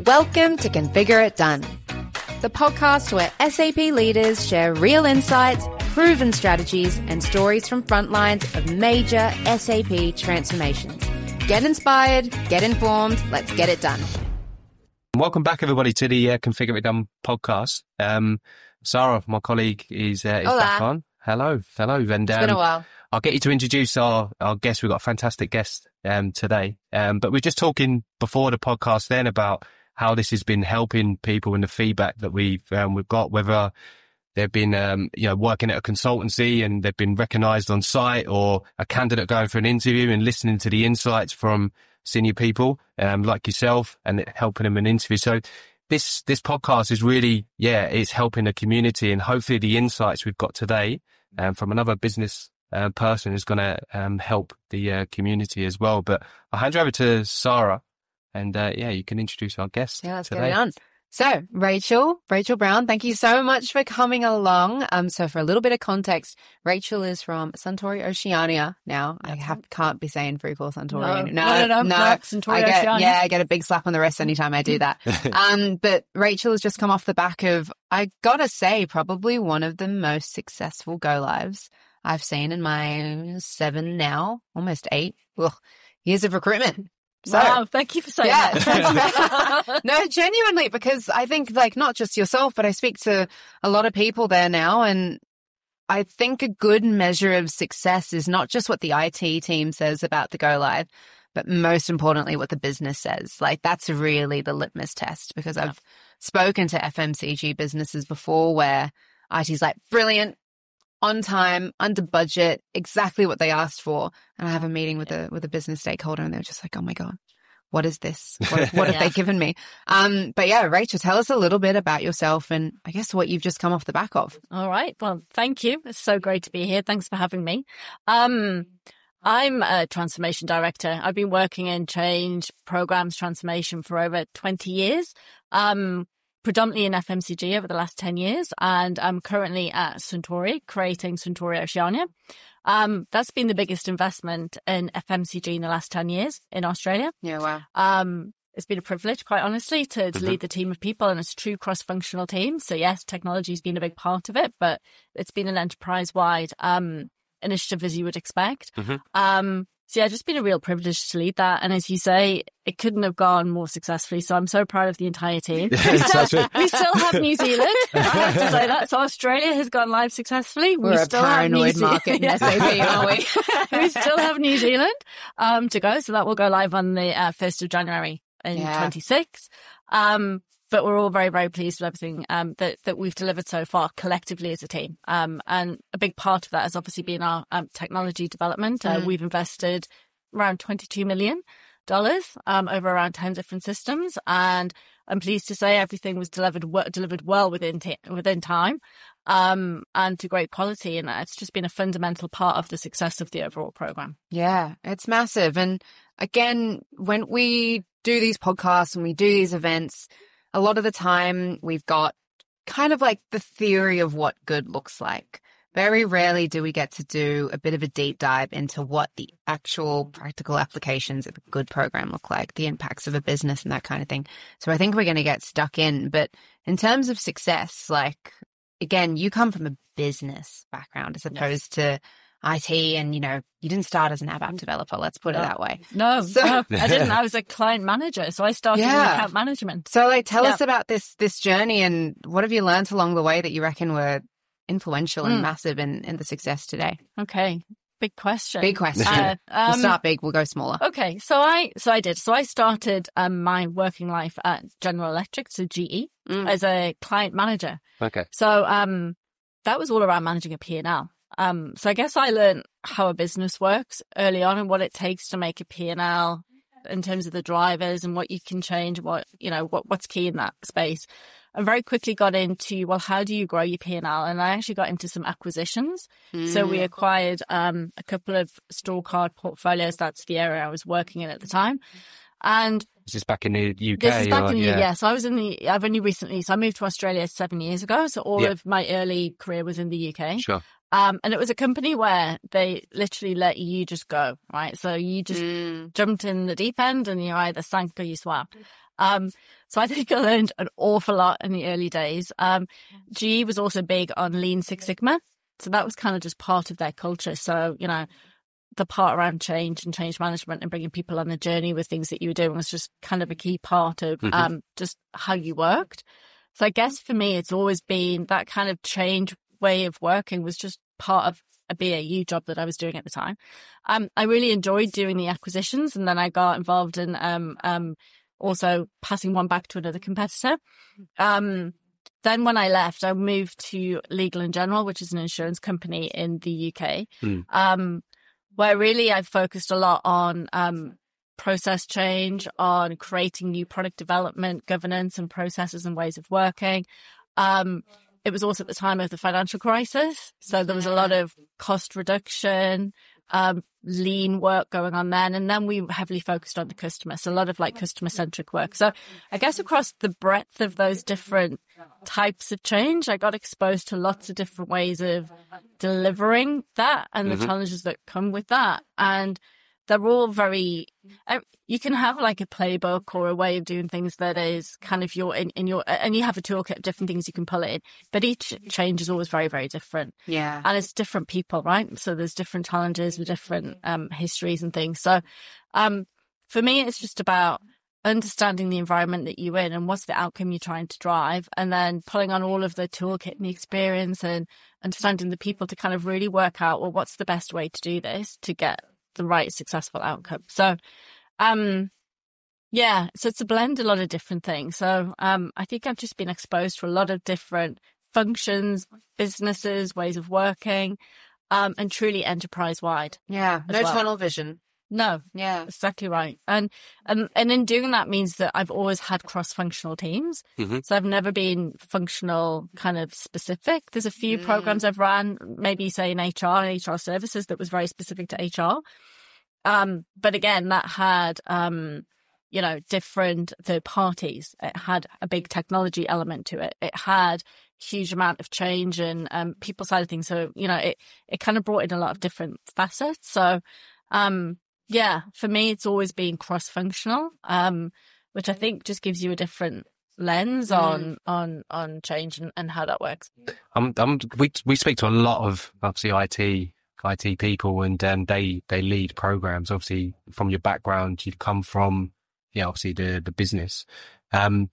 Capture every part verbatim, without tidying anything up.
Welcome to Configure It Done, the podcast where S A P leaders share real insights, proven strategies, and stories from front lines of major S A P transformations. Get inspired, get informed, let's get it done. Welcome back, everybody, to the uh, Configure It Done podcast. Um, Sarah, my colleague, is uh, is Hola. back on. Hello, hello. And, um, It's been a while. I'll get you to introduce our, our guest. We've got a fantastic guest um, today. Um, but we're just talking before the podcast then about how this has been helping people and the feedback that we've um, we've got, whether they've been um, you know working at a consultancy and they've been recognised on site, or a candidate going for an interview and listening to the insights from senior people um, like yourself and it helping them in an interview. So this this podcast is really, yeah, it's helping the community, and hopefully the insights we've got today um, from another business uh, person is going to um, help the uh, community as well. But I'll hand you over to Sarah, and uh, yeah, you can introduce our guest. Yeah, let's today. get it on. So, Rachel, Rachel Brown, thank you so much for coming along. Um, so for a little bit of context, Rachel is from Suntory Oceania. Now, I have, can't be saying Freecore Suntory. No, no, no, no, no. Suntory I get, Oceania. yeah, I get a big slap on the wrist anytime I do that. um, but Rachel has just come off the back of, I gotta say, probably one of the most successful go lives I've seen in my seven now, almost eight ugh, years of recruitment. So, wow, thank you for saying yeah. that. No, genuinely, because I think like not just yourself, but I speak to a lot of people there now, and I think a good measure of success is not just what the I T team says about the go live, but most importantly, what the business says. Like that's really the litmus test, because I've spoken to F M C G businesses before where I T's like, brilliant, on time, under budget, exactly what they asked for. And I have a meeting with a with a business stakeholder, and they're just like, oh my God, what is this? What, what have Yeah. they given me? Um, but yeah, Rachel, tell us a little bit about yourself and I guess what you've just come off the back of. All right. Well, thank you. It's so great to be here. Thanks for having me. Um, I'm a transformation director. I've been working in change programs transformation for over twenty years. Um, predominantly in F M C G over the last ten years, and I'm currently at Suntory creating Suntory Oceania. Um, that's been the biggest investment in F M C G in the last ten years in Australia. Yeah, wow. Um, it's been a privilege, quite honestly, to, to Mhm. lead the team of people, and it's a true cross-functional team. So yes, technology's been a big part of it, but it's been an enterprise-wide um, initiative, as you would expect. Mhm. Um, so yeah, just been a real privilege to lead that. And as you say, it couldn't have gone more successfully. So I'm so proud of the entire team. We Sounds still, good. we still have New Zealand. I have to say that. So Australia has gone live successfully. We We're a still have New paranoid Ze- market in Yeah. S A P, aren't we? We still have New Zealand um, to go. So that will go live on the uh, first of January in Yeah. twenty-six. Um, but we're all very, very pleased with everything um, that, that we've delivered so far collectively as a team. Um, and a big part of that has obviously been our um, technology development. Uh, Mm. We've invested around twenty-two million dollars um, over around ten different systems. And I'm pleased to say everything was delivered w- delivered well within t- within time um, and to great quality. And it's just been a fundamental part of the success of the overall program. Yeah, it's massive. And again, when we do these podcasts and we do these events, a lot of the time we've got kind of like the theory of what good looks like. Very rarely do we get to do a bit of a deep dive into what the actual practical applications of a good program look like, the impacts of a business and that kind of thing. So I think we're going to get stuck in. But in terms of success, like, again, you come from a business background as opposed to I T, and, you know, you didn't start as an app app developer. Let's put it No. that way. No, So- no, I didn't. I was a client manager. So I started in Yeah. account management. So like, tell Yeah. us about this, this journey, and what have you learned along the way that you reckon were influential and Mm. massive in, in the success today? Okay. Big question. Big question. Uh, We'll um, start big, we'll go smaller. Okay, so I so I did. So I started um, my working life at General Electric, so G E, Mm. as a client manager. Okay. So um, that was all around managing a P and L. Um, so I guess I learned how a business works early on and what it takes to make a P and L in terms of the drivers and what you can change, what you know, what what's key in that space. And very quickly got into, well, how do you grow your P and L? And I actually got into some acquisitions. So we acquired um, a couple of store card portfolios. That's the area I was working in at the time. And Is this back in the U K? this is back or, in the yeah. yeah. So I was in the. I've only recently. So I moved to Australia seven years ago. So all Yeah. of my early career was in the U K. Sure. Um, and it was a company where they literally let you just go, right? So you just Mm. jumped in the deep end and you either sank or you swam. Um, so I think I learned an awful lot in the early days. Um, G E was also big on Lean Six Sigma. So that was kind of just part of their culture. So, you know, the part around change and change management and bringing people on the journey with things that you were doing was just kind of a key part of Mhm. um, just how you worked. So I guess for me, it's always been that kind of change way of working was just part of a B A U job that I was doing at the time. Um, I really enjoyed doing the acquisitions, and then I got involved in um, um, also passing one back to another competitor. Um, then when I left, I moved to Legal and General, which is an insurance company in the U K, Mm. um, where really I've focused a lot on um, process change, on creating new product development, governance and processes and ways of working. Um, it was also at the time of the financial crisis. So there was a lot of cost reduction, um, lean work going on then. And then we heavily focused on the customer. So a lot of like customer centric work. So I guess across the breadth of those different types of change, I got exposed to lots of different ways of delivering that and the Mhm. challenges that come with that. And they're all very, uh, you can have like a playbook or a way of doing things that is kind of your, in, in your, and you have a toolkit of different things you can pull in, but each change is always very, very different. Yeah. And it's different people, right? So there's different challenges with different um, histories and things. So um, for me, it's just about understanding the environment that you're in and what's the outcome you're trying to drive, and then pulling on all of the toolkit and the experience and understanding the people to kind of really work out, well, what's the best way to do this to get the right successful outcome. So, um, yeah, so it's a blend, a lot of different things. So, um, I think I've just been exposed to a lot of different functions, businesses, ways of working, um, and truly enterprise wide. Yeah. as No well. tunnel vision. No, Yeah. exactly right. And, and, and in doing that means that I've always had cross-functional teams. Mhm. So I've never been functional kind of specific. There's a few Mm. programs I've ran, maybe say in H R and H R services that was very specific to H R. Um, but again, that had, um, you know, different third parties. It had a big technology element to it. It had huge amount of change and um, people side of things. So, you know, it, it kind of brought in a lot of different facets. So, um, yeah, for me, it's always been cross-functional, um, which I think just gives you a different lens Mm. on on on change and, and how that works. I'm, I'm, we we speak to a lot of obviously I T I T people, and um, they they lead programs. Obviously, from your background, you've come from yeah, obviously the the business. Um,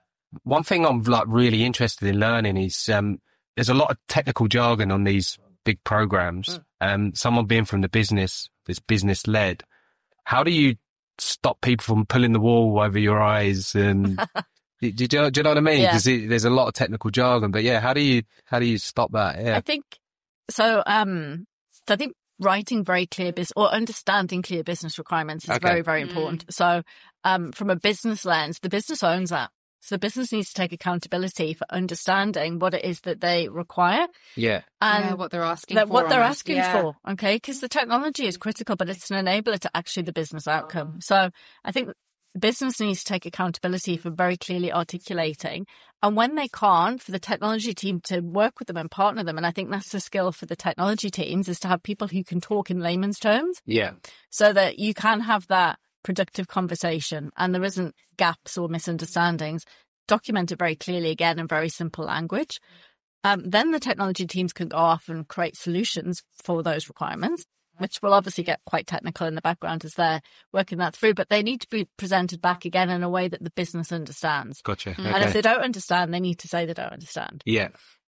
one thing I'm like really interested in learning is um, there's a lot of technical jargon on these big programs. Mm. Um, someone being from the business, that's business led. How do you stop people from pulling the wool over your eyes? And do, do, do you know what I mean? Yeah. Because there's a lot of technical jargon, but yeah, how do you how do you stop that? Yeah. I think so. Um, so I think writing very clear business or understanding clear business requirements is Okay. very, very Mm. important. So, um, from a business lens, the business owns that. So the business needs to take accountability for understanding what it is that they require Yeah. and yeah, what they're asking that for. what they're almost. asking Yeah. for. Okay. Because the technology is critical, but it's an enabler to actually the business outcome. So I think the business needs to take accountability for very clearly articulating. And when they can't, for the technology team to work with them and partner them. And I think that's the skill for the technology teams, is to have people who can talk in layman's terms Yeah. so that you can have that productive conversation and there isn't gaps or misunderstandings. Document it very clearly again in very simple language. Um, then the technology teams can go off and create solutions for those requirements, which will obviously get quite technical in the background as they're working that through, but they need to be presented back again in a way that the business understands. Gotcha. Mm. And if Okay. they don't understand, they need to say they don't understand. Yeah.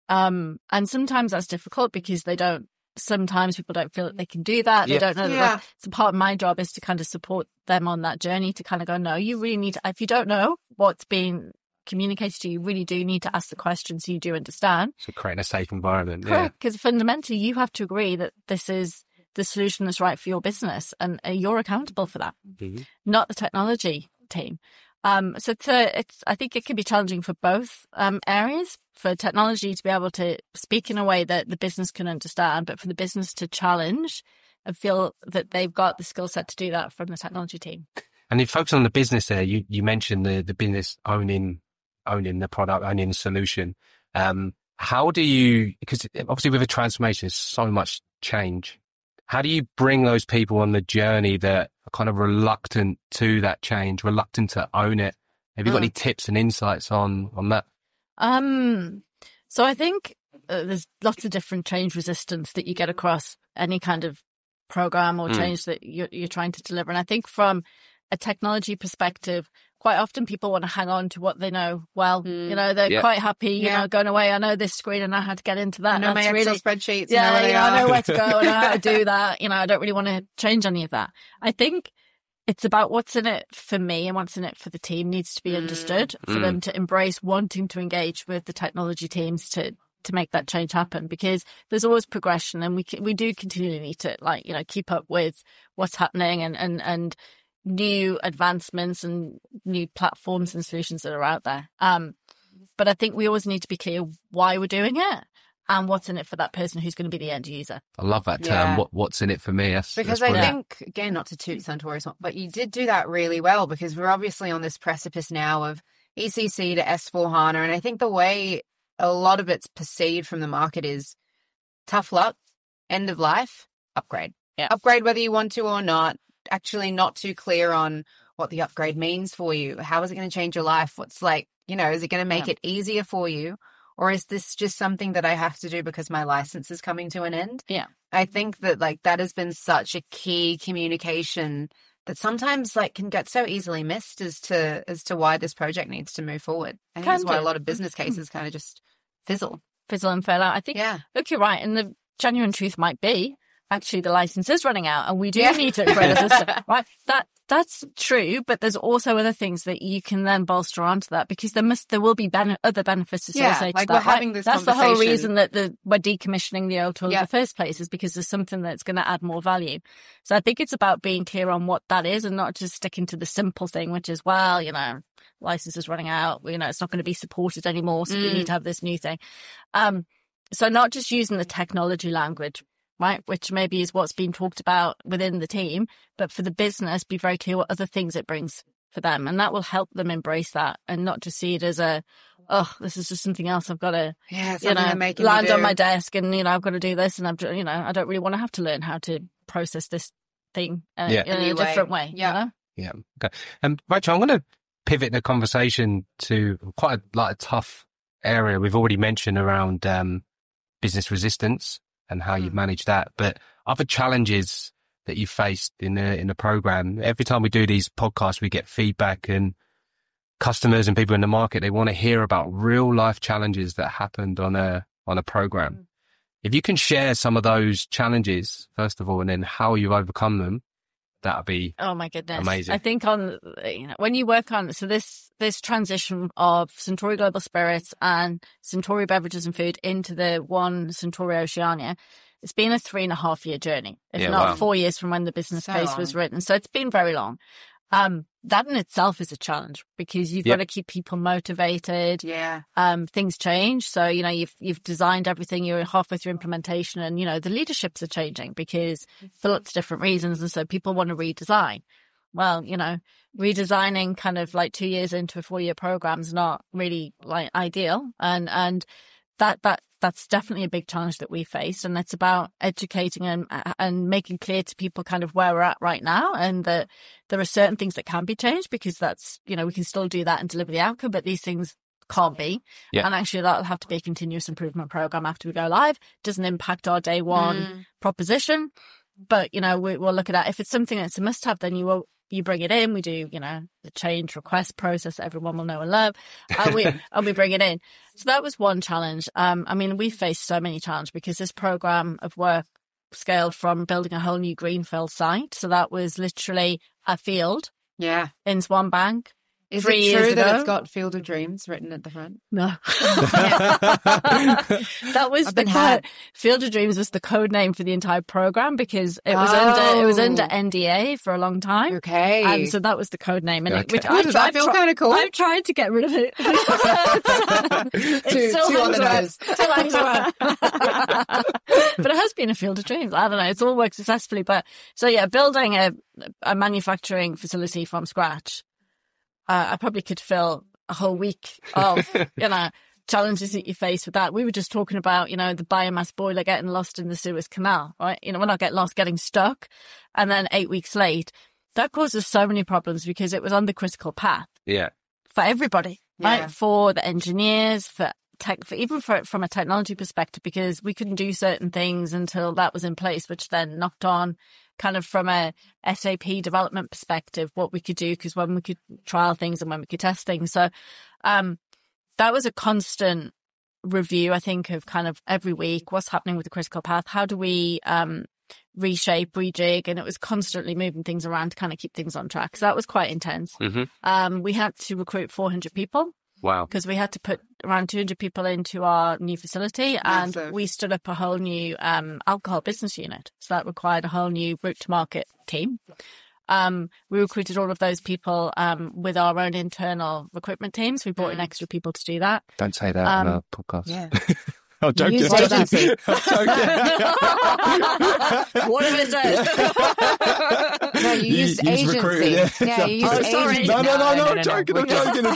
Um, and sometimes that's difficult because they don't, sometimes people don't feel that they can do that. They Yeah. don't know that. Yeah. that's- So part of my job is to kind of support them on that journey to kind of go, no, you really need to, if you don't know what's being communicated to you, you really do need to ask the questions so you do understand. So creating a safe environment. Correct. Because fundamentally you have to agree that this is the solution that's right for your business and uh, you're accountable for that, Yeah. Mhm. not the technology team. Um, so it's, uh, it's, I think it can be challenging for both um, areas, for technology to be able to speak in a way that the business can understand, but for the business to challenge and feel that they've got the skill set to do that from the technology team. And you focus on the business there. You you mentioned the the business owning owning the product, owning the solution. Um, how do you, because obviously with a transformation, there's so much change. How do you bring those people on the journey that are kind of reluctant to that change, reluctant to own it? Have you got mm. any tips and insights on, on that? Um, so I think uh, there's lots of different change resistance that you get across any kind of program or change mm. that you're, you're trying to deliver. And I think from a technology perspective, quite often people want to hang on to what they know well. Mm. You know, they're yeah. quite happy, you yeah. know, going away. I know this screen and I had to get into that. I know That's my Excel really, spreadsheets. Yeah, know where you they know, are. I know where to go and I know how to do that. You know, I don't really want to change any of that. I think it's about what's in it for me and what's in it for the team needs to be understood mm. for mm. them to embrace wanting to engage with the technology teams to to make that change happen, because there's always progression and we we do continually need to, like, you know, keep up with what's happening and and and new advancements and new platforms and solutions that are out there. Um, but I think we always need to be clear why we're doing it and what's in it for that person who's going to be the end user. I love that term. Yeah. What What's in it for me? That's, because that's I think, again, not to toot Suntory, but you did do that really well, because we're obviously on this precipice now of E C C to S four HANA. And I think the way a lot of it's perceived from the market is tough luck, end of life, upgrade. Yeah. Upgrade whether you want to or not. Actually not too clear on what the upgrade means for you. How is it going to change your life? What's like, you know, is it going to make yeah. it easier for you? Or is this just something that I have to do because my license is coming to an end? Yeah. I think that like that has been such a key communication that sometimes like can get so easily missed as to as to why this project needs to move forward. I think Can that's why do. a lot of business cases kind of just fizzle. Fizzle and fail out. I think, yeah. look, you're right. And the genuine truth might be, actually, the license is running out and we do yeah. need to upgrade the system, right? That, that's true, but there's also other things that you can then bolster onto that, because there must, there will be ben- other benefits associated yeah, like to we're that. Right? having this That's the whole reason that the, we're decommissioning the old tool yeah. in the first place, is because there's something that's going to add more value. So I think it's about being clear on what that is and not just sticking to the simple thing, which is, well, you know, license is running out, you know, it's not going to be supported anymore, so mm. we need to have this new thing. Um, so not just using the technology language, right, which maybe is what's being talked about within the team, but for the business, be very clear what other things it brings for them. And that will help them embrace that and not just see it as a, oh, this is just something else I've got to, yeah, you know, land on my desk and, you know, I've got to do this and I'm, you know, I don't really want to have to learn how to process this thing uh, yeah. in a, a different way. Yeah. You know? Yeah. Okay. Um, Rachel, I'm going to pivot the conversation to quite a, like a tough area we've already mentioned around um, business resistance and how mm. you manage that, but other challenges that you faced in the in the program. Every time we do these podcasts, we get feedback, and customers and people in the market, they want to hear about real life challenges that happened on a on a program. Mm. If you can share some of those challenges first of all, and then how you overcome them, that'd be oh my goodness amazing. I think on you know when you work on so this this transition of Suntory Global Spirits and Suntory Beverages and Food into the one Suntory Oceania, it's been a three and a half year journey, if yeah, not wow. four years from when the business so case long. was written. So it's been very long. Um, that in itself is a challenge, because you've yep. got to keep people motivated. Yeah. Um, things change. So, you know, you've, you've designed everything, you're halfway through implementation, and, you know, the leaderships are changing because for lots of different reasons. And so people want to redesign. Well, you know, redesigning kind of like two years into a four year program is not really like ideal. And, and that, that, that's definitely a big challenge that we face. And it's about educating and, and making clear to people kind of where we're at right now, and that there are certain things that can be changed, because that's, you know, we can still do that and deliver the outcome, but these things can't be. Yeah. And actually that'll have to be a continuous improvement program after we go live. Doesn't impact our day one mm. proposition, but, you know, we, we'll look at that. If it's something that's a must have, then you will, you bring it in. We do, you know, the change request process that everyone will know and love, and we and we bring it in. So that was one challenge. Um, I mean, we faced so many challenges because this program of work scaled from building a whole new greenfield site. So that was literally a field, yeah, in Swan Bank. Is Three it years true ago. that it's got Field of Dreams written at the front? No. That was I've the been had. code. Field of Dreams was the code name for the entire program, because it was oh. under it was under N D A for a long time. Okay. Um, so that was the code name, and Okay. it, which Ooh, I does tried, that feel tri- kind of cool? I've tried to get rid of it. It's Two- still two on the hangs nose. around. Still hangs around. But it has been a Field of Dreams. I don't know. It's all worked successfully. But so yeah, building a a manufacturing facility from scratch. Uh, I probably could fill a whole week of, you know, challenges that you face with that. We were just talking about, you know, the biomass boiler getting lost in the Suez Canal, right? You know, when I get lost, getting stuck, and then eight weeks late, that causes so many problems because it was on the critical path. Yeah. For everybody, right? Yeah. For the engineers, for tech, for even for, from a technology perspective, because we couldn't do certain things until that was in place, which then knocked on kind of from a S A P development perspective, what we could do, because when we could trial things and when we could test things. So, um, that was a constant review, I think, of kind of every week, what's happening with the critical path? How do we, um, reshape, rejig? And it was constantly moving things around to kind of keep things on track. So that was quite intense. Mm-hmm. Um, we had to recruit four hundred people. Wow. Because we had to put around two hundred people into our new facility, and Massive. we stood up a whole new um, alcohol business unit. So that required a whole new route to market team. Um, we recruited all of those people um, with our own internal recruitment teams. We brought in extra people to do that. Don't say that Um, on our podcast. Yeah. I'm joking. use I'm agency. joking. I'm joking. What if it says? No, you, You- used you used agency. recruiting, yeah. Yeah, you used Oh, sorry. agency. No, no, no, no, I'm joking, we're I'm good. joking.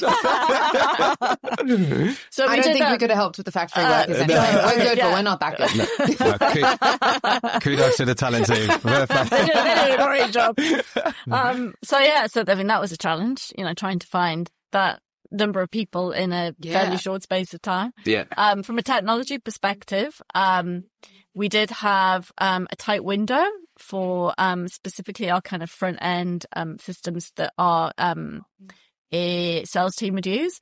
I'm joking. So I we don't did think that. we could have helped with the factory Uh, workers no. anyway. We're good, Yeah. but we're not that good. No, ku- kudos to the talent team. they, did, they did a great job. Um, so yeah, so I mean that was a challenge, you know, trying to find that number of people in a Yeah. fairly short space of time. Yeah. Um, from a technology perspective, um, we did have um, a tight window for um, specifically our kind of front end um, systems that our um, a sales team would use.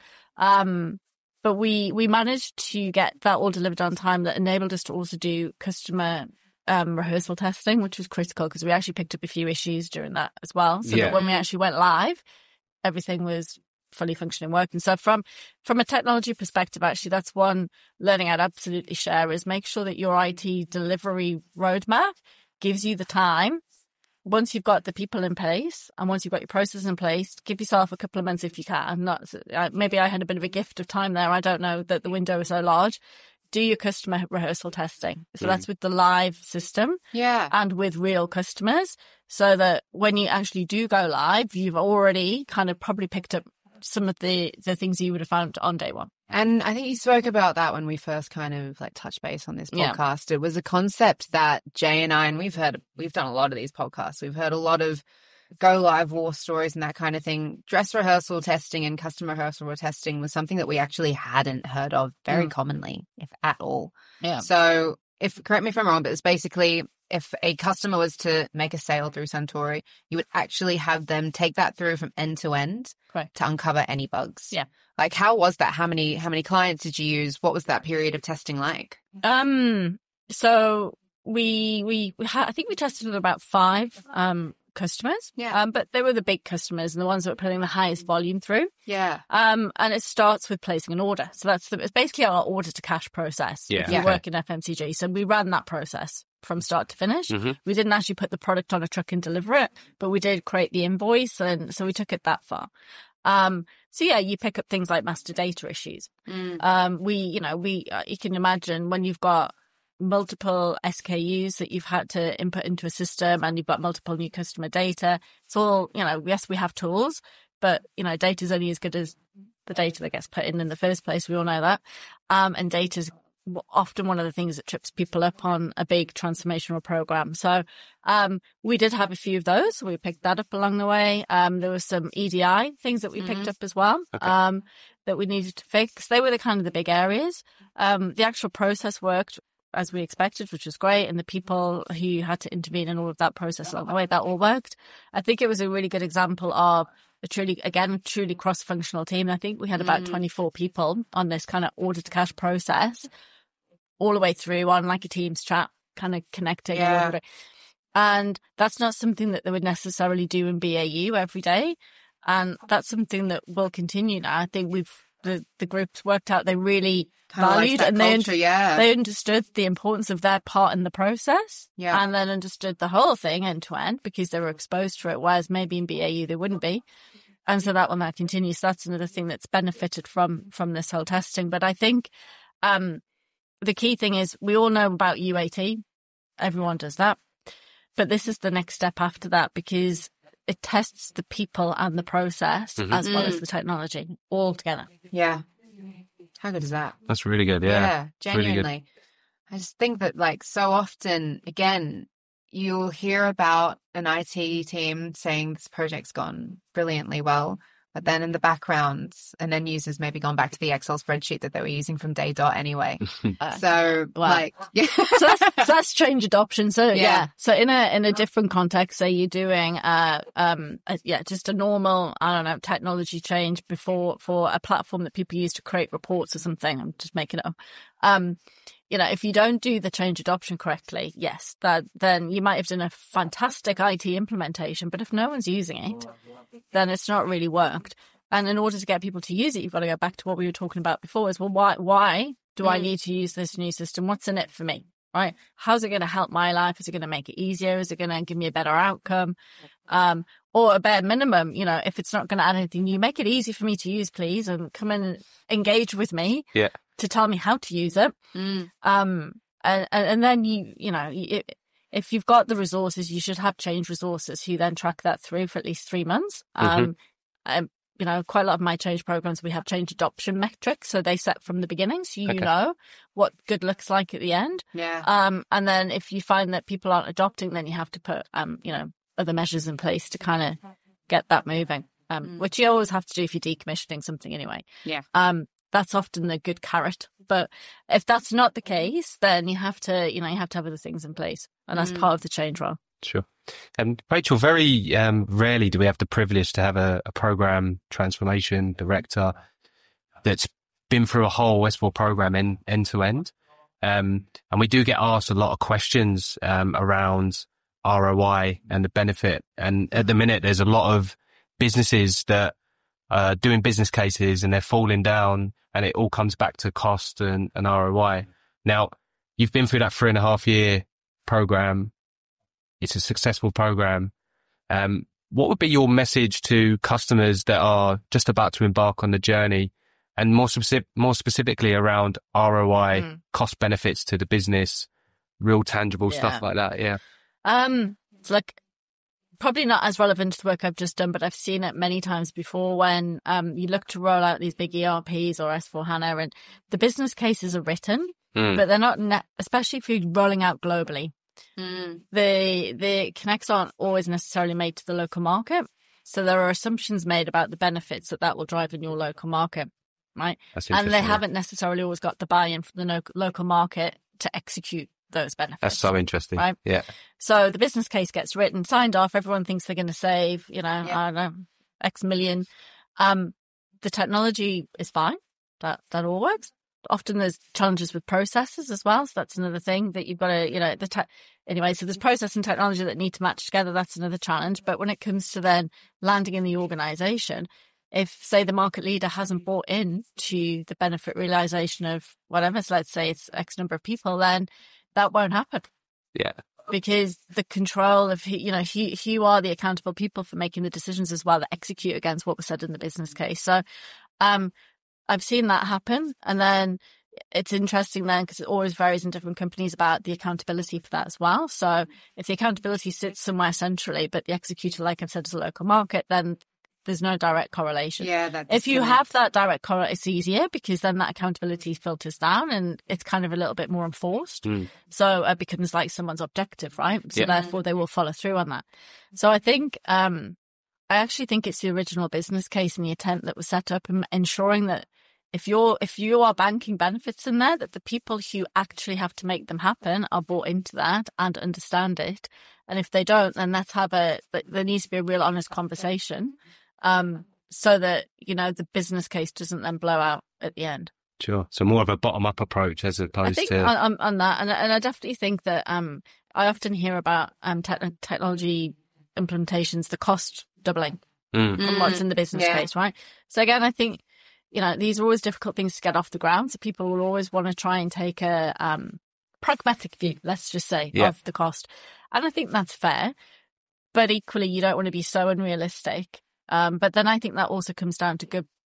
Um, but we we managed to get that all delivered on time. That enabled us to also do customer um, rehearsal testing, which was critical because we actually picked up a few issues during that as well. So Yeah. that when we actually went live, everything was fully functioning, working. So from from a technology perspective, actually, that's one learning I'd absolutely share is make sure that your I T delivery roadmap gives you the time. Once you've got the people in place and once you've got your process in place, give yourself a couple of months if you can. Not uh, maybe I had a bit of a gift of time there. I don't know that the window is so large. Do your customer rehearsal testing. So Mm. that's with the live system Yeah. and with real customers, so that when you actually do go live, you've already kind of probably picked up some of the, the things you would have found on day one. And I think you spoke about that when we first kind of like touched base on this Yeah. podcast. It was a concept that Jay and I, and we've heard, we've done a lot of these podcasts. We've heard a lot of go live war stories and that kind of thing. Dress rehearsal testing and customer rehearsal testing was something that we actually hadn't heard of very Mm. commonly, if at all. Yeah. So if, correct me if I'm wrong, but it's basically if a customer was to make a sale through Suntory, you would actually have them take that through from end to end Correct. to uncover any bugs. Yeah. Like, how was that? How many, how many clients did you use? What was that period of testing like? Um, so we, we, we ha- I think we tested with about five, um, customers. Yeah. Um, but they were the big customers and the ones that were putting the highest volume through. Yeah. Um, and it starts with placing an order. So that's the, it's basically our order to cash process. Yeah. If you Yeah. work in F M C G. So we ran that process from start to finish. Mhm. We didn't actually put the product on a truck and deliver it, but we did create the invoice. And so we took it that far. Um, so yeah, you pick up things like master data issues. Mm. Um, we, you know, we, uh, you can imagine when you've got multiple S K Us that you've had to input into a system and you've got multiple new customer data. It's all, you know, yes, we have tools, but, you know, data is only as good as the data that gets put in in the first place. We all know that. Um, and data is often one of the things that trips people up on a big transformational program. So, um, we did have a few of those. So we picked that up along the way. Um, there was some E D I things that we picked Mhm. up as well, Okay. um, that we needed to fix. They were the kind of the big areas. Um, the actual process worked as we expected, which was great. And the people who had to intervene in all of that process along the way, that all worked. I think it was a really good example of a truly, again, a truly cross-functional team. I think we had about Mm. twenty-four people on this kind of order to cash process all the way through on like a Teams chat, kind of connecting. Yeah. And that's not something that they would necessarily do in B A U every day. And that's something that will continue now. I think we've, the, the groups worked out they really Kind of like valued that and they, culture, yeah. they understood the importance of their part in the process. Yeah. And then understood the whole thing end to end because they were exposed to it, whereas maybe in B A U they wouldn't be. And so that one that continues. So that's another thing that's benefited from from this whole testing. But I think um, the key thing is we all know about U A T. Everyone does that. But this is the next step after that because it tests the people and the process Mhm. as well as Mm. the technology all together. Yeah. How good is that? That's really good. Yeah. Yeah, Really genuinely. good. I just think that, like, so often, again, you'll hear about an I T team saying this project's gone brilliantly well, but then in the background, an end user's maybe gone back to the Excel spreadsheet that they were using from day dot anyway. Uh, So, wow. like, yeah. so, that's, so that's change adoption. So yeah. Yeah. So in a in a different context, say you're doing uh um a, yeah just a normal I don't know technology change before for a platform that people use to create reports or something. I'm just making it up. Um, you know, if you don't do the change adoption correctly, yes, that then you might have done a fantastic I T implementation, but if no one's using it, then it's not really worked. And in order to get people to use it, you've got to go back to what we were talking about before. Is well, why why do I need to use this new system? What's in it for me? Right? How's it going to help my life? Is it going to make it easier? Is it going to give me a better outcome? Um, or a bare minimum, you know, if it's not going to add anything new, make it easy for me to use, please, and come and engage with me Yeah. to tell me how to use it. Mm. Um, and, and, and then you, you know, you, if you've got the resources, you should have change resources who then track that through for at least three months. Um, Mhm. um, you know, quite a lot of my change programs, we have change adoption metrics. So they set from the beginning. So you Okay. know what good looks like at the end. Yeah. Um, and then if you find that people aren't adopting, then you have to put, um, you know, other measures in place to kind of get that moving. Um, Mm. which you always have to do if you're decommissioning something anyway. Yeah. Um, that's often the good carrot. But if that's not the case, then you have to, you know, you have to have other things in place. And that's Mm. part of the change role. Sure. And Rachel, very um, rarely do we have the privilege to have a, a program transformation director that's been through a whole S four program end, end to end. Um, and we do get asked a lot of questions um, around R O I and the benefit. And at the minute, there's a lot of businesses that are doing business cases and they're falling down, and it all comes back to cost and, and R O I. Now, you've been through that three and a half year program. It's a successful program. Um, what would be your message to customers that are just about to embark on the journey, and more specific, more specifically around R O I, Mm. cost benefits to the business, real tangible stuff Yeah. like that? Yeah. Um, it's like probably not as relevant to the work I've just done, but I've seen it many times before when um you look to roll out these big E R Ps or S four HANA, and the business cases are written, Mm. but they're not, ne- especially if you're rolling out globally. Mm. The the connects aren't always necessarily made to the local market, so there are assumptions made about the benefits that that will drive in your local market, right? That's And they interesting, yeah. haven't necessarily always got the buy-in from the no- local market to execute those benefits. That's so interesting. Right. Yeah. So the business case gets written, signed off. Everyone thinks they're going to save, you know, Yeah. I don't know, X million. Um, the technology is fine. That that all works. Often there's challenges with processes as well. So that's another thing that you've got to, you know, the te- anyway, so there's process and technology that need to match together. That's another challenge. But when it comes to then landing in the organization, if say the market leader hasn't bought in to the benefit realization of whatever, so let's say it's X number of people, then that won't happen. Yeah. Because the control of, who- you know, who, who are the accountable people for making the decisions as well that execute against what was said in the business case. So, um, I've seen that happen. And then it's interesting then because it always varies in different companies about the accountability for that as well. So if the accountability sits somewhere centrally, but the executor, like I've said, is a local market, then there's no direct correlation. Yeah. That If you disconnect. have that direct correlation, it's easier because then that accountability filters down and it's kind of a little bit more enforced. Mm. So it becomes like someone's objective, right? So Yeah. therefore they will follow through on that. So I think, um, I actually think it's the original business case and the intent that was set up and ensuring that if you're, if you are banking benefits in there, that the people who actually have to make them happen are bought into that and understand it. And if they don't, then let's have a, there needs to be a real honest conversation. Um, so that, you know, the business case doesn't then blow out at the end. Sure. So more of a bottom up approach as I opposed think to. on, on, on that, and, and I definitely think that um, I often hear about um, te- technology implementations, the cost doubling Mm. from what's in the business yeah. case, right? So again, I think, you know, these are always difficult things to get off the ground. So people will always want to try and take a um, pragmatic view, let's just say, Yeah. of the cost. And I think that's fair. But equally, you don't want to be so unrealistic. Um, but then I think that also comes down to good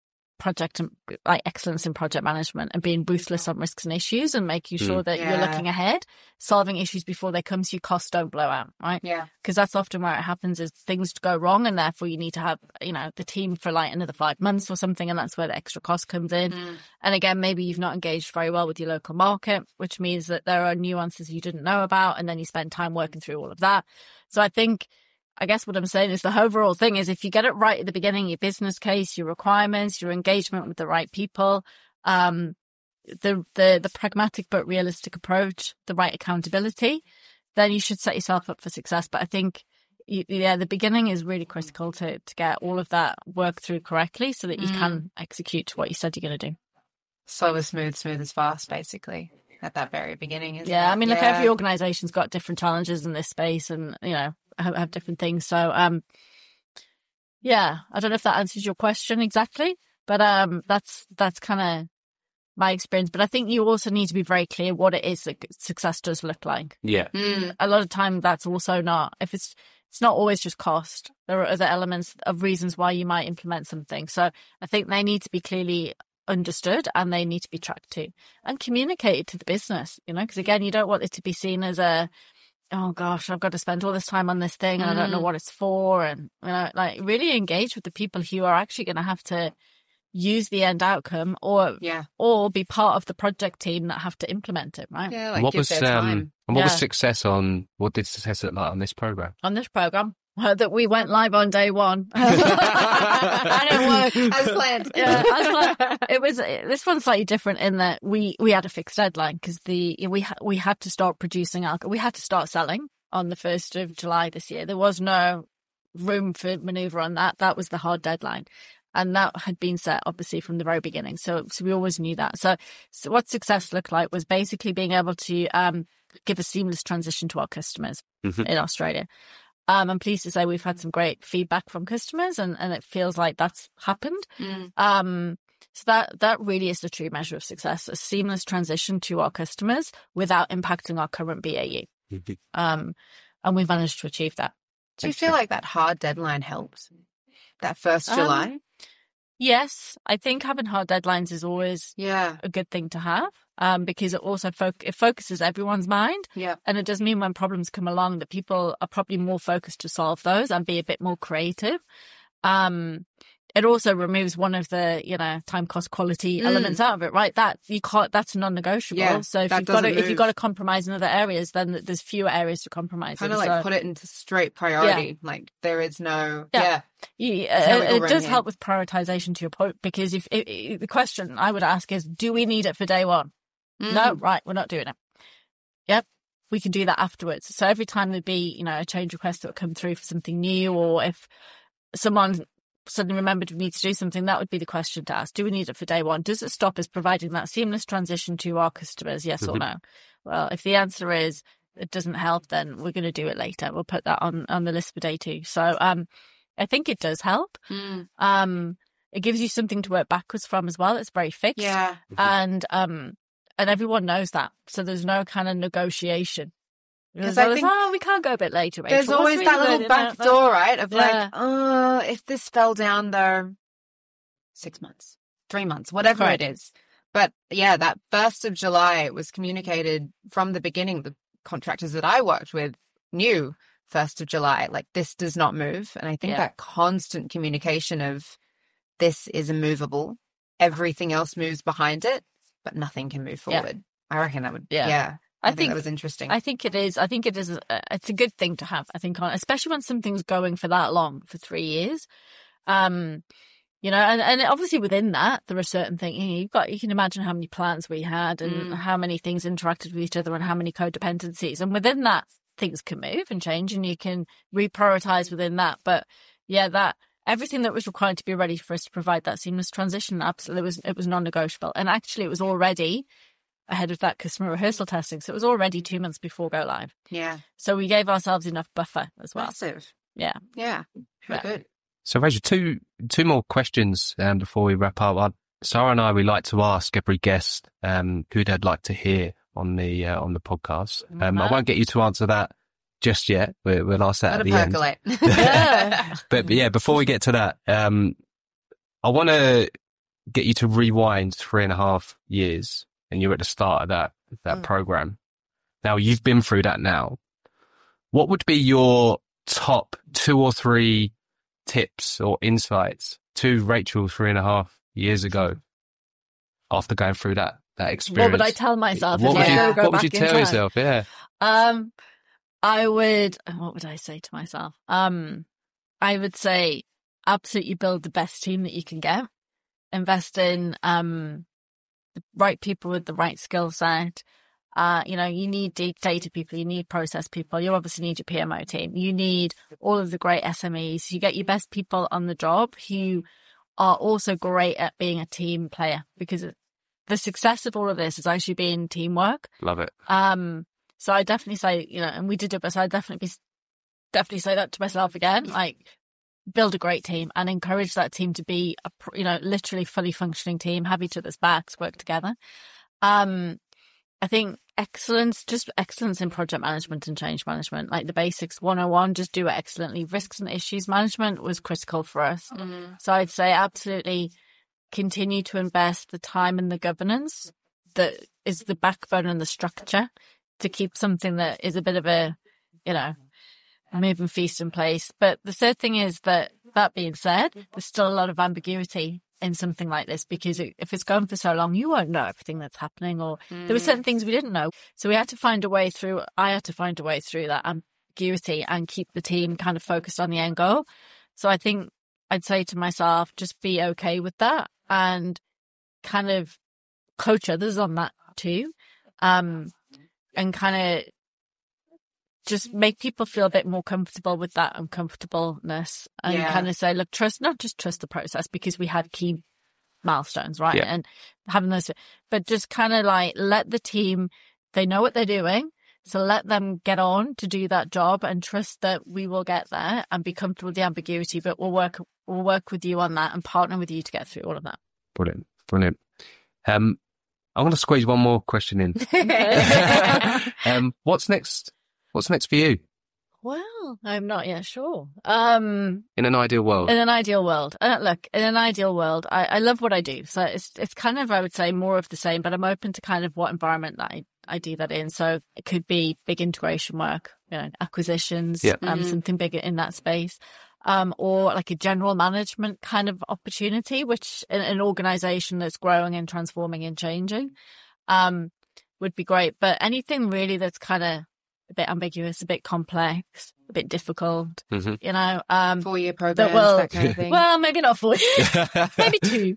project and like excellence in project management and being ruthless on risks and issues and making sure mm. that yeah. you're looking ahead, solving issues before they come so your costs don't blow out, right? Yeah. Because that's often where it happens is things go wrong and therefore you need to have, you know, the team for like another five months or something, and that's where the extra cost comes in. Mm. And again, maybe you've not engaged very well with your local market, which means that there are nuances you didn't know about, and then you spend time working through all of that. So I think I guess what I'm saying is the overall thing is if you get it right at the beginning, your business case, your requirements, your engagement with the right people, um, the, the, the pragmatic but realistic approach, the right accountability, then you should set yourself up for success. But I think, you, yeah, the beginning is really critical to, to get all of that work through correctly so that you mm. can execute what you said you're going to do. Slow is smooth, smooth is fast, basically, at that very beginning. Isn't yeah, it? I mean, yeah. look, every organization's got different challenges in this space and, you know, have, have different things. So, um, yeah, I don't know if that answers your question exactly, but um, that's that's kind of my experience. But I think you also need to be very clear what it is that success does look like. Yeah. Mm. A lot of time that's also not, if it's, it's not always just cost. There are other elements of reasons why you might implement something. So I think they need to be clearly understood and they need to be tracked too and communicated to the business, you know, because again, you don't want it to be seen as a, oh gosh, I've got to spend all this time on this thing and mm. I don't know what it's for. And, you know, like really engage with the people who are actually going to have to use the end outcome or yeah. or be part of the project team that have to implement it, right? Yeah, like what give was their um time. and what Yeah. was success on what did success look like on this program? On this program uh, that we went live on day one. I don't work as planned. Yeah, as planned. It was this one's slightly different in that we we had a fixed deadline because the we ha- we had to start producing alcohol. We had to start selling on the first of July this year. There was no room for maneuver on that. That was the hard deadline. And that had been set, obviously, from the very beginning. So, so we always knew that. So, so what success looked like was basically being able to um, give a seamless transition to our customers mm-hmm. in Australia. Um, I'm pleased to say we've had some great feedback from customers, and, and it feels like that's happened. Mm. Um, so that that really is the true measure of success: a seamless transition to our customers without impacting our current B A U. Mm-hmm. Um, and we've managed to achieve that. Do you feel like that hard deadline helps? That first July? Um, Yes, I think having hard deadlines is always yeah. a good thing to have um, because it also fo- it focuses everyone's mind. Yeah. And it does mean when problems come along that people are probably more focused to solve those and be a bit more creative. Um, it also removes one of the, you know, time, cost, quality mm. elements out of it, right? That you can't, that's non-negotiable. Yeah, so if you've got to, if you've got to compromise in other areas, then there's fewer areas to compromise. Kind of in, like so. put it into straight priority. Yeah. Like there is no, yeah. yeah. You, uh, it does help with prioritization to your point, because if, if, if the question I would ask is, do we need it for day one? Mm. No, right. We're not doing it. Yep. We can do that afterwards. So every time there'd be, you know, a change request that would come through for something new, or if someone suddenly remembered we need to do something, that would be the question to ask. Do we need it for day one? Does it stop us providing that seamless transition to our customers? Yes mm-hmm. or no? Well, if the answer is it doesn't help, then we're going to do it later. We'll put that on, on the list for day two. So um, I think it does help. Mm. Um, it gives you something to work backwards from as well. It's very fixed. Yeah. Mm-hmm. And, um, and everyone knows that. So there's no kind of negotiation. Because I think oh, we can't go a bit later. Rachel. There's always really that little good, back door, right? Of yeah. like, oh, if this fell down though, six months, three months, whatever Correct. it is. But yeah, that first of July was communicated from the beginning. The contractors that I worked with knew first of July, like this does not move. And I think yeah. that constant communication of this is immovable, everything else moves behind it, but nothing can move forward. Yeah. I reckon that would, yeah. yeah. I, I think, think that was interesting. I think it is. I think it is. A, it's a good thing to have. I think, on, especially when something's going for that long, for three years. Um, you know, and, and obviously within that, there are certain things. You know, you've got. You can imagine how many plans we had, and mm. how many things interacted with each other, and how many codependencies. And within that, things can move and change, and you can reprioritize within that. But yeah, that everything that was required to be ready for us to provide that seamless transition, absolutely, it was it was non-negotiable. And actually, it was already ahead of that customer rehearsal testing. So it was already two months before go live. Yeah. So we gave ourselves enough buffer as well. Massive. Yeah. Yeah. Very yeah. good. So Rachel, two, two more questions um, before we wrap up. I, Sarah and I, we like to ask every guest um, who they'd like to hear on the, uh, on the podcast. Um, wow. I won't get you to answer that just yet. We'll, we'll ask that Let at it the percolate. end. Yeah. But, but yeah, before we get to that, um, I want to get you to rewind three and a half years and you're at the start of that, that mm. program. Now you've been through that now. What would be your top two or three tips or insights to Rachel three and a half years ago after going through that, that experience? What would I tell myself? What would yeah. you, what would you tell yourself? Yeah. Um, I would, what would I say to myself? Um, I would say absolutely build the best team that you can get. Invest in, um, the right people with the right skill set. Uh, you know, you need data people, you need process people, you obviously need your P M O team, you need all of the great S M Es. You get your best people on the job who are also great at being a team player, because the success of all of this is actually being teamwork. Love it. Um, so I definitely say, you know, and we did it, but so I definitely be, definitely say that to myself again, like build a great team and encourage that team to be a, you know, literally fully functioning team, have each other's backs, work together. Um, I think excellence, just excellence in project management and change management, like the basics one oh one, just do it excellently. Risks and issues management was critical for us. Mm-hmm. So I'd say absolutely continue to invest the time and the governance that is the backbone and the structure to keep something that is a bit of a, you know, moving feast in place. But the third thing is that, that being said, there's still a lot of ambiguity in something like this, because it, if it's gone for so long, you won't know everything that's happening, or mm. there were certain things we didn't know. So we had to find a way through, I had to find a way through that ambiguity and keep the team kind of focused on the end goal. So I think I'd say to myself, just be okay with that and kind of coach others on that too. Um, and kind of just make people feel a bit more comfortable with that uncomfortableness, and yeah. kind of say, look, trust, not just trust the process, because we had key milestones, right? Yeah. And having those, but just kind of like let the team, they know what they're doing. So let them get on to do that job and trust that we will get there and be comfortable with the ambiguity, but we'll work, we'll work with you on that and partner with you to get through all of that. Brilliant. Brilliant. Um, I'm going to squeeze one more question in. um, what's next? What's next for you? Well, I'm not yet sure. Um, in an ideal world. In an ideal world. Uh, look, in an ideal world, I, I love what I do. So it's it's kind of, I would say, more of the same, but I'm open to kind of what environment that I, I do that in. So it could be big integration work, you know, acquisitions, yeah. um, mm-hmm. something bigger in that space. Um, or like a general management kind of opportunity, which in an organization that's growing and transforming and changing, um, would be great. But anything really that's kind of a bit ambiguous, a bit complex, a bit difficult, mm-hmm. you know. Um, Four-year programs, that, will, that kind of thing. Well, maybe not four. Maybe two.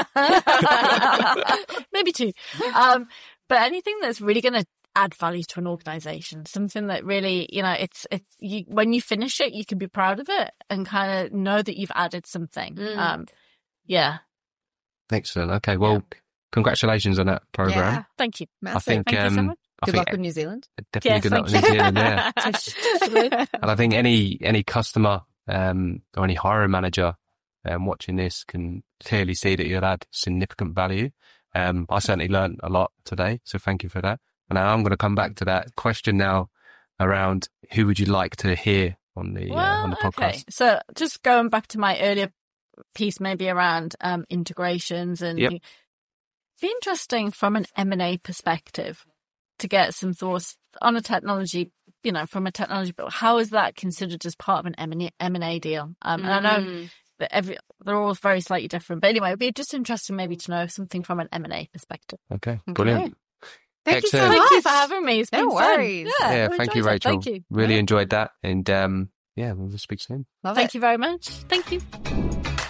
Maybe two. Um, but anything that's really going to add value to an organization, something that really, you know, it's, it's, you, when you finish it, you can be proud of it and kind of know that you've added something. Mm. Um, yeah. Excellent. Okay. Well, yeah. Congratulations on that program. Yeah. Thank you. Massive. I think, Thank um, you so much. Good I luck with New Zealand. Definitely yes, good luck with New Zealand, yeah. And I think any any customer um, or any hiring manager um, watching this can clearly see that you'll add significant value. Um, I certainly learned a lot today, so thank you for that. And now I'm going to come back to that question now around who would you like to hear on the well, uh, on the podcast. Okay. So just going back to my earlier piece, maybe around um, integrations, and yep. it'd be interesting from an M and A perspective to get some thoughts on a technology, you know, from a technology, but how is that considered as part of an M and A deal? Um, mm-hmm. And I know that every, they're all very slightly different, but anyway, it'd be just interesting maybe to know something from an M and A perspective. Okay, brilliant. Okay. Thank Excellent. you so much. Thank you for having me. It's been no fun. worries. Yeah, yeah I thank you, that. Rachel. Thank you. Really yeah. enjoyed that. And um, yeah, we'll speak soon. Love Thank it. you very much. Thank you.